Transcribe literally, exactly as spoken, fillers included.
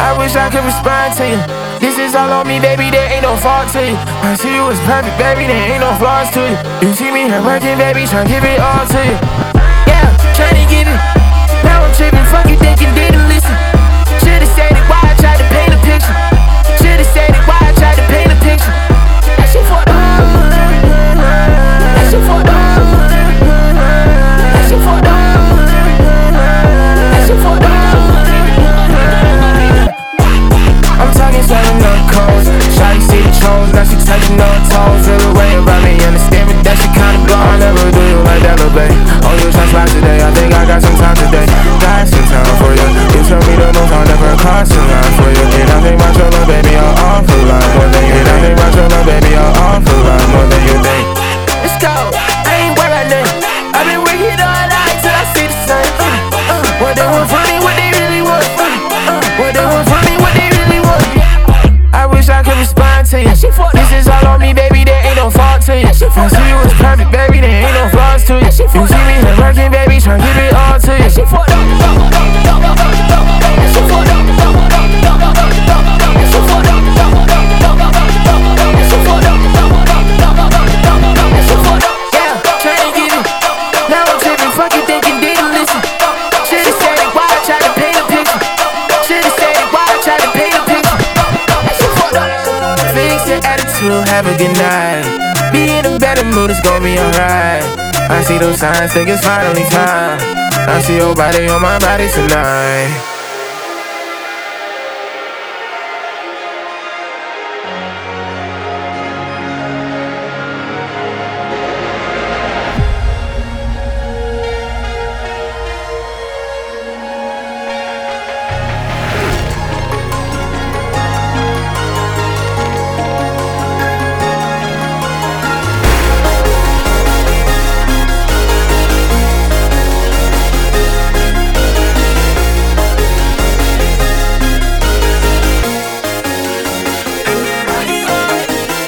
I wish I could respond to you. This is all on me, baby, there ain't no fault to you. I see you was perfect, baby, there ain't no flaws to you. You see me here working, baby, tryna give it all to you. Yeah, tryna give it. Now I'm tripping, fuck you thinking, didn't listen. Should've said it, why I tried to paint a picture. Should've said it, why I tried to paint a picture. That shit fucked up. That shit fucked up. That shit fucked up. That shit fucked up. I'm talking seven up codes. Shawty see the trolls, now she touching no toes. Feel the way about me, understand me, that shit kinda blow. I never do you like that, little babe. Oh, you just last today, I think I got some time today. Got some time for you. You tell me the most, I'll never cross the line for you. And I think about your love, baby, you're awful lot more than you think. And I think about your love, baby, you're awful lot more than you think. Let's go, I ain't worried about nothing. I've been working all night till I see the sun. uh, uh, What they want from me, what they really want. uh, uh, What they want from me, what they really want. I wish I could respond to you. This is all on me, baby, there ain't no fault to you. I see you was perfect, baby, there ain't no flaws to you. You see me here working, baby, tryna give it all to you. Yeah, tryna give it. Now I'm tripping, fuck you thinking, didn't listen. Should've said it, why I tried to paint a picture. Should've said it, why I tried to paint a picture. Fix your attitude, have a good night. Be in a better mood, it's gon' be alright. I see those signs, think it's finally time. I see your body on my body tonight.